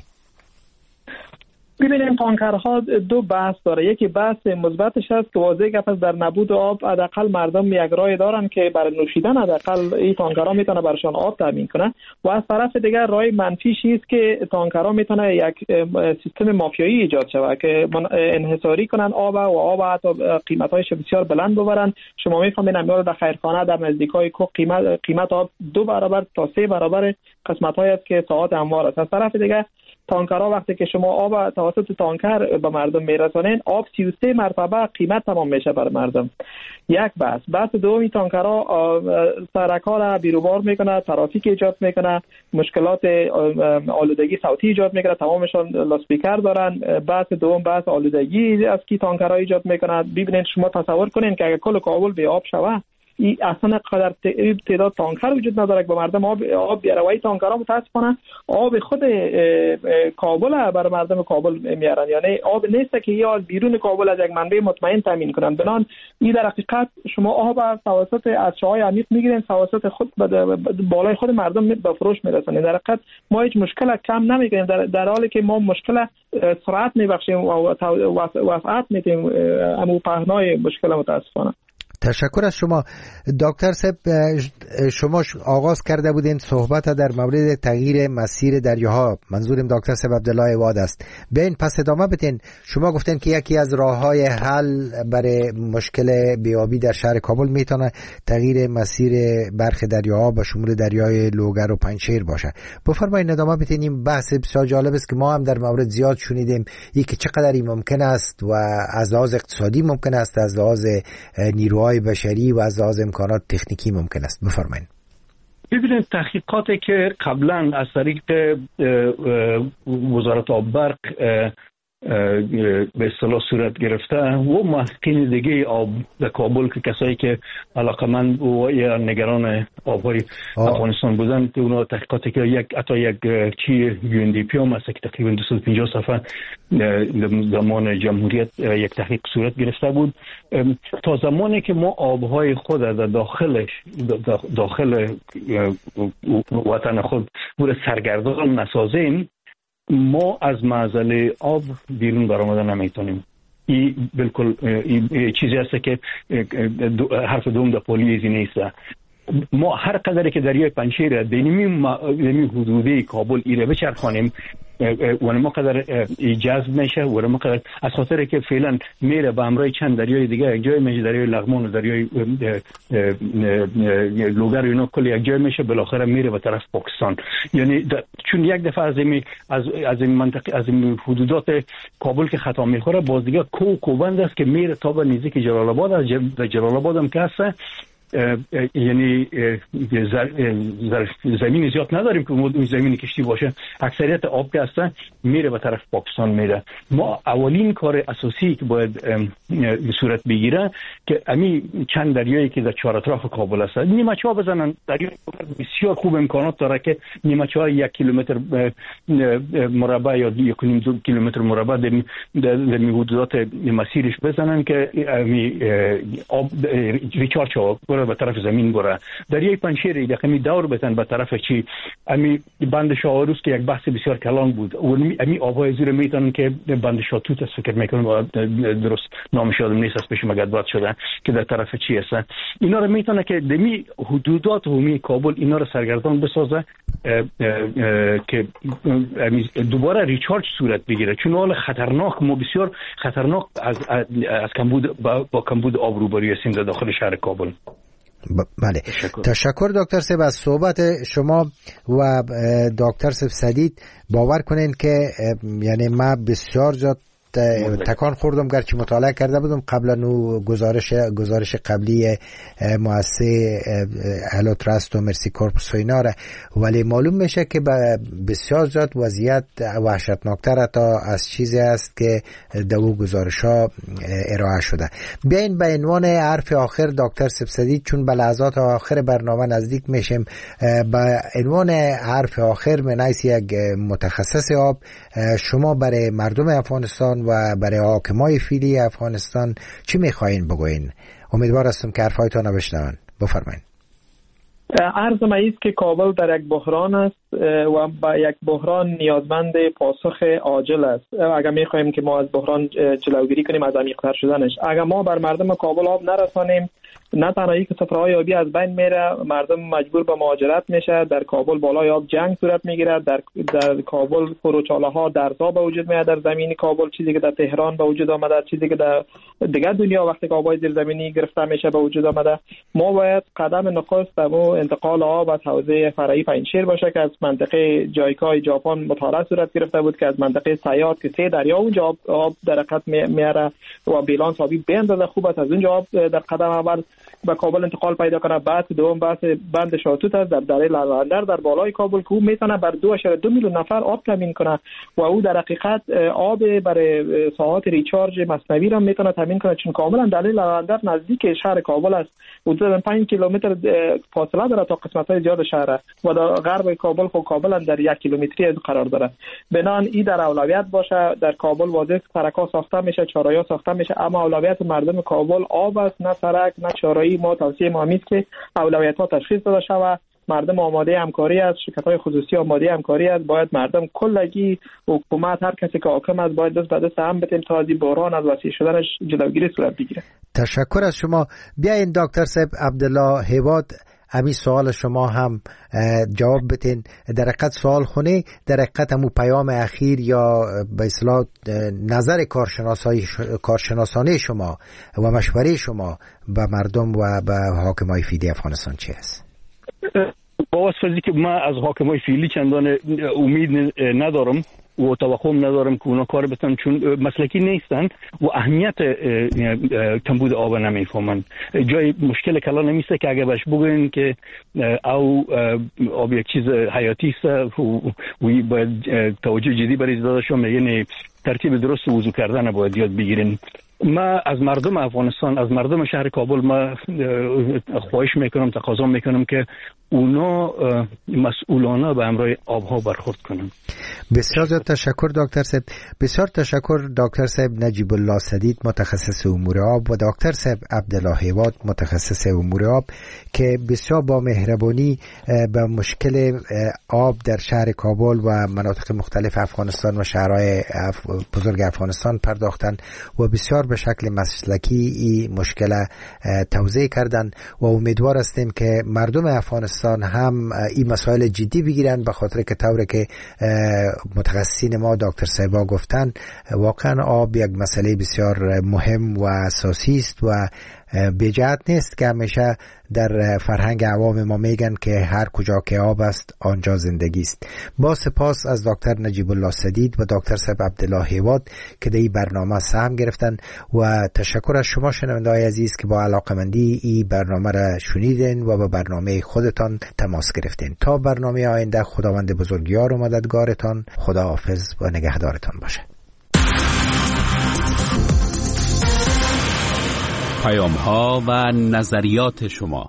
Speaker 1: ببینیم تانکرها دو بحث داره. یکی بحث مثبتش است که واضح گپ است در نبود آب حداقل مردم یک راه دارن که برای نوشیدن حداقل این تانکرها میتونه برشان آب تامین کنه، و از طرف دیگر راه منفیش است که تانکرها میتونه یک سیستم مافیایی ایجاد شود که انحصاری کنن آب و آب حتی قیمتایش بسیار بلند ببرن. شما میفهمین امروز در خیرخانه در نزدیکای کوه قیمت قیمت آب دو برابر تا سه برابر قسمت‌های است که ساعت هموار است. از طرف دیگر تانکرها وقتی که شما آب توسط تانکر به مردم میرسانین، آب سی و سه مرتبه قیمت تمام میشه بر مردم. یک بحث بحث دومی، تانکرها سرک‌ها را بیروبار میکنه، ترافیک ایجاد میکنه، مشکلات آلودگی صوتی ایجاد میکنه، تمامشون لاسپیکر دارن. بحث دوم بحث آلودگی است که تانکرها ایجاد میکنه. ببینید شما تصور کنین که اگه کل کابل به آب شوه، این اصلا قدر تعداد تانکر وجود نداره که به مردم آب آب بیاره، و این تانکرها متاسفانه آب خود کابل برای مردم کابل میارن، یعنی آب نیست که یا بیرون کابل از یک منبع مطمئن تامین کنن. بنان این در حقیقت شما آب از توسط اشعاع عمیق میگیرین، توسط خود بالای خود مردم به فروش میرسونین. در حقیقت ما هیچ مشکل کم نمیکنیم، در, در حالی که ما مشکل سرعت میبخشیم و وسعت میدیم امو پهنای مشکل. متاسفانه.
Speaker 2: تشکر از شما دکتر صاحب. شما آغاز کرده بودین صحبت در مورد تغییر مسیر دریاها، منظورم دکتر صاحب عبدالله واد است. بیاین پس ادامه بدین. شما گفتین که یکی از راههای حل برای مشکل بیابی در شهر کابل میتونه تغییر مسیر برخی دریاها به شمول دریای لوگر و پنجشیر باشه. بفرمایید ادامه بدین. این بحث بسیار جالب است که ما هم در مورد زیاد شنیدیم، این که چقدر این ممکن است و از لحاظ اقتصادی ممکن است، از لحاظ نیروهای بشری و از لحاظ امکانات تکنیکی ممکن است. بفرمایید.
Speaker 3: ببینید تحقیقاتی که قبلا از طریق وزارت آب برق به اصطلاح صورت گرفته و محققین دیگه آب در کابل که کسایی که علاقمند و یا نگران آبهای افغانستان بودن، که اونا تحقیقاتی که یک حتی یک چی یو ان دی پی هم است که تقریبا دویست و پنجاه صفحه زمان جمهوریت یک تحقیق صورت گرفته بود. تا زمانی که ما آبهای خود در داخلش داخل وطن خود بوده سرگردان نسازیم، ما از معضل آب بیرون برآمده نمیتونیم. این بالکل چیزی است که حرف دوم در پولیزی نیست. ما هر قدری که دریای پنجشیر در نمی حدوده کابل ایره بچرخانیم، و ما قدر جذب میشه و ما قدر از خاطر که فعلا میره به همراه چند دریای دیگه یک جای میشه، دریای لغمان و دریای لوگر اینا کلی یک جای میشه، بالاخره میره به طرف پاکستان. یعنی چون یک دفعه از این از از این منطقه از این حدودات کابل که خطا میخوره، باز دیگه کو کوبند است که میره تا به نزدیک جلال آباد. از جلال آباد هم که هست یعنی زمین زیاد نداریم که اون زمین کشتی باشه، اکثریت آب که هستن میره به طرف پاکستان میره. ما اولین کار اساسی که باید صورت بگیره که امی چند دریایی که در چهار اطراف کابل هست نیمچه ها بزنن. دریای بسیار خوب امکانات داره که نیمچه ها یک کیلومتر مربع یا یک و نیم دو کیلومتر مربع در حدودات مسیرش بزنن که امی آب ریچارج ها به طرف زمین بره. دریای پنجشیر یکمی دور بتن به طرف چی امی بند شاهروز که یک بحث بسیار کلان بود و امی آبهای زیر میتونن که بند شاتوت است، فکر میکنم درست نامش یادم نیست، از پیش مگد باد شده که در طرف چی است. اینا رو میتونه که دمی حدودات عمومی کابل اینا رو سرگردان بسازه که دوباره ریچارج صورت بگیره، چون حال خطرناک ما بسیار خطرناک از از کمبود با, با کمبود آب روبروی هستیم در داخل شهر کابل.
Speaker 2: بله تشکر, تشکر دکتر صاحب از صحبت شما و دکتر صاحب سدید. باور کنین که یعنی ما بسیار جا تکان خوردم، گرچه مطالعه کرده بودم قبلا نو گزارش گزارش قبلی مؤسسه هلو تراست و مرسی کورپس و اینا را، ولی معلوم میشه که بسیار زیاد وضعیت وحشتناکتر تا از چیزی است که دو گزارش ها ارائه شده. بیاین به عنوان حرف آخر دکتر سبسدی، چون به لحظات آخر برنامه نزدیک میشیم، به عنوان حرف آخر من حیث یک متخصص آب شما برای مردم افغانستان و برای حاکمای فعلی افغانستان چی میخواین بگوین؟ امیدوار هستم که حرفایتان رو بشنون. بفرمایید.
Speaker 1: عرض ما است که کابل در یک بحران است و با یک بحران نیازمند پاسخ عاجل است. اگر میخوایم که ما از بحران جلوگیری کنیم از عمیق‌تر شدنش، اگر ما بر مردم کابل آب نرسانیم، نه تنها یک سفرهای آبی از بین میره، مردم مجبور به مهاجرت میشه. در کابل بالای آب جنگ صورت میگیره. در در کابل فروچاله ها درزا به وجود میاد در زمین کابل، چیزی که در تهران به وجود آمده، چیزی که در دیگر دنیا وقتی که آبای زیرزمینی گرفته میشه به وجود آمده. ما باید قدم نخست در انتقال آب از حوزه فرعی پنجشیر باشه که از منطقه جایکای ژاپن مطالعه صورت گرفته بود که از منطقه سیاد که سه دریا اونجا آب, آب در حرکت میاره و بیلانس آبی به اندازه خوب است، از اونجا آب در قدم اول به کابل انتقال پیدا کنه. بعد دوم بحث بند شاتوت است در دره لالندر در بالای کابل که او میتونه بر دو اشاره دو میلیون نفر آب تامین کنه و او در حقیقت آب برای ساعات ریچارج مصنوعی را میتونه تامین کنه، چون کاملا دره لالندر نزدیک شهر کابل است، حدود پنج کیلومتر فاصله داره تا قسمت‌های زیاد شهر و در غرب کابل خو کابل در یک کیلومتری از قرار داره. بنان این در اولویت باشه. در کابل واضح سرک‌ها ساخته میشه، چهارراهی ساخته میشه، اما اولویت مردم کابل آب است، نه سرک نه چهارراهی. ما توصیه ما است که اولویت ها تشخیص داده شود. مردم آماده همکاری است، شرکت‌های خصوصی آماده همکاری است. باید مردم کلگی، حکومت، هر کسی که حاکم است باید دست به دست هم بتیم تا از بحران از وسیع شدنش جلوگیری صورت بگیره.
Speaker 2: تشکر از شما. بیاین دکتر صاحب عبدالله هیواد امی سوال شما هم جواب بتین. در حقیقت سوال خونه در حقیقت همون پیام اخیر یا به اصطلاح نظر کارشناسای کارشناسانه شما و مشوره شما به مردم و به حاکمای فعلی افغانستان چی است؟
Speaker 3: با واسه که من از حاکمای فعلی چندان امید ندارم و توقعم ندارم که اونا کار بتن، چون مسلکی نیستن و اهمیت کمبود آب نمیفهمن. جای مشکل کلان نمیسته که اگه بهش بگوین که او آب یک چیز حیاتی است و باید توجه جدی برای داده شما، یعنی ترتیب درست وضو کردن باید یاد بگیرین. ما از مردم افغانستان، از مردم شهر کابل ما خواهش میکنم، تقاضا میکنم که اونا مسئولانه به امرای آبها برخورد کنن.
Speaker 2: بسیار زیاد تشکر دکتر صاحب. بسیار تشکر دکتر صاحب نجیب الله سدید متخصص امور آب و دکتر صاحب عبدالله هیواد متخصص امور آب که بسیار با مهربانی به مشکل آب در شهر کابل و مناطق مختلف افغانستان و شهرهای بزرگ افغانستان پرداختن و بسیار به شکل مسلکی این مشکل توضیح کردن و امیدوار هستیم که مردم افغانستان هم این مسائل جدی بگیرن، به خاطر که طوری که متخصصین ما دکتر صاحبا گفتن واقعا آب یک مسئله بسیار مهم و اساسی است و بی‌جهت نیست که همیشه در فرهنگ عوام ما میگن که هر کجا که آب است آنجا زندگی است. با سپاس از دکتر نجیب الله سدید و دکتر صاحب عبدالله هیواد که در این برنامه سهم گرفتن و تشکر از شما شنونده‌های عزیز که با علاقمندی این برنامه را شنیدین و با برنامه خودتان تماس گرفتین. تا برنامه آینده خداوند بزرگیار و مددگارتان خداحافظ و نگهدارتان باشه.
Speaker 6: پیام ها و نظریات شما.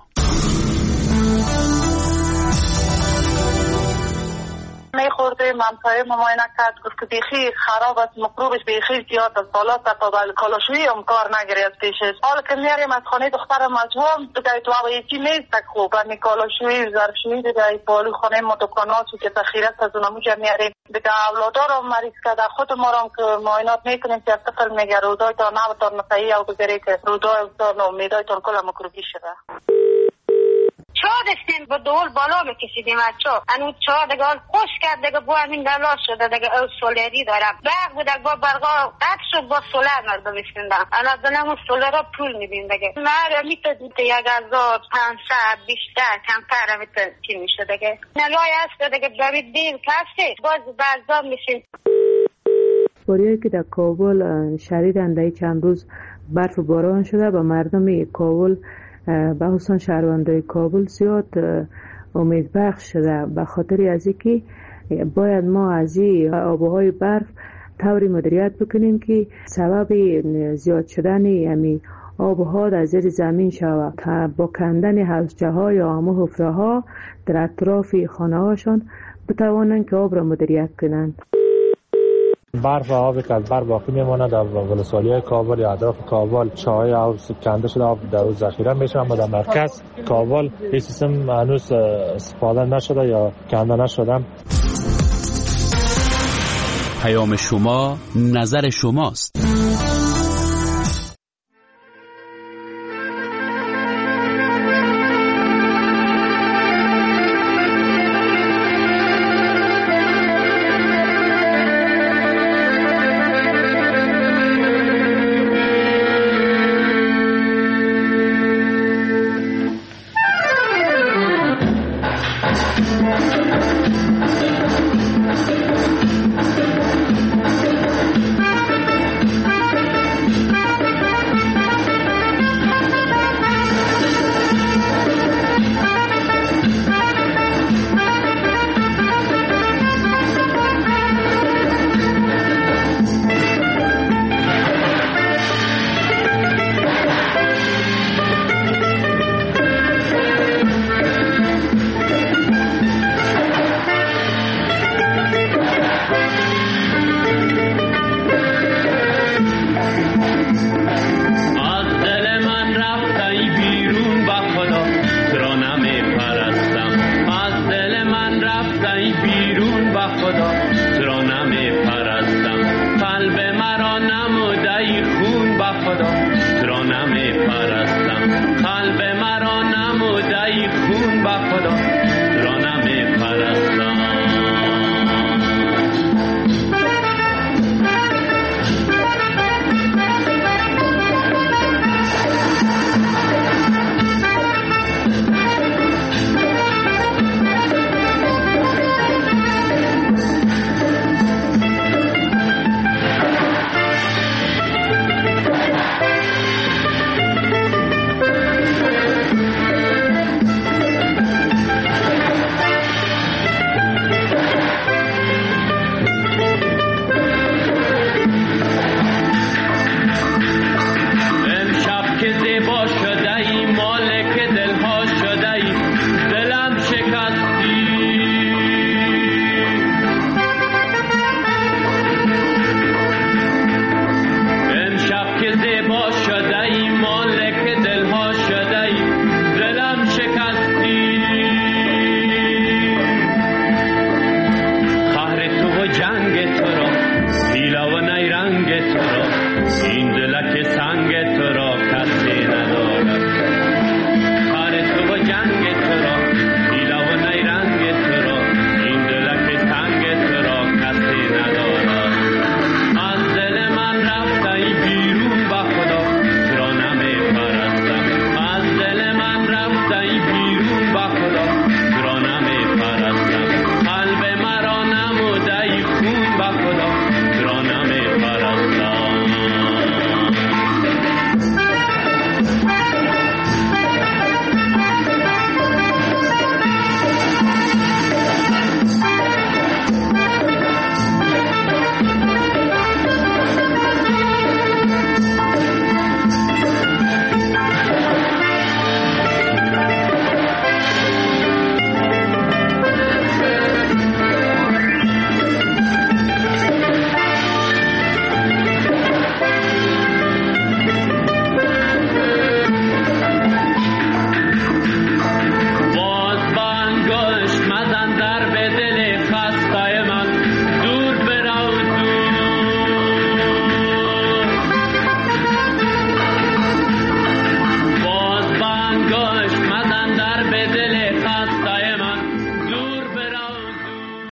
Speaker 7: می خورده منطقه مماینه کرد گفت که بیخی خراب است، مکروبش بیخی زیاد است، بالا تا تا کالاشویی هم کار نگیری از پیشش. حالا که میاریم از خانه دخترم مجموعم دیگه تو هوا یکی نیست که خوب همی کالاشویی ظرفشویی دیگه پالو خانه ما دکانات که تخیرت از اونمو جا میاریم دیگه. اولادار هم مریض کرده، خود ما هم که معاینات میکنیم که از طفل میگه رودای تا نبتان نفعی او بگیری که رودای تا امیدای تا کل مکروبی شده.
Speaker 8: چا داشتیم با دول بالا میکشیدیم از چا انو چا دیگه خوش کرد دیگه با همین دلا شده دیگه او سولری دارم برق بود با برقا قطع شد با سولر مردم میشوندن الان دنمون سولر پول میدیم دیگه مره میتد یک هزار پانصد بیشتر کمتر میتد چی میشه دیگه نلای هست دیگه برید دیر کسی باز بعضا میشین.
Speaker 9: باریایی که در کابل شدیداً در چند روز برف و باران شده و مردم کابل به خصوص شهروندان کابل زیاد امید بخش شده، به خاطر از اینکه باید ما از این آبهای برف طوری مدیریت بکنیم که سبب زیاد شدن همین آبها در زیر زمین شود با کندن حوضچه ها یا همه حفره ها در اطراف خانه هاشون بتوانند که آب را مدیریت کنند.
Speaker 10: برف و آبی که از بر باقی میمونه در ولسوالی‌های کابل یا اطراف کابل چاهای آب کنده شده آب در روز ذخیره میشه، اما در مرکز کابل این سیستم هنوز استفاده نشده یا کنده نشده.
Speaker 6: پیام شما نظر شماست.
Speaker 11: بیرون با خدا تو را نمی پرستم قلب مرا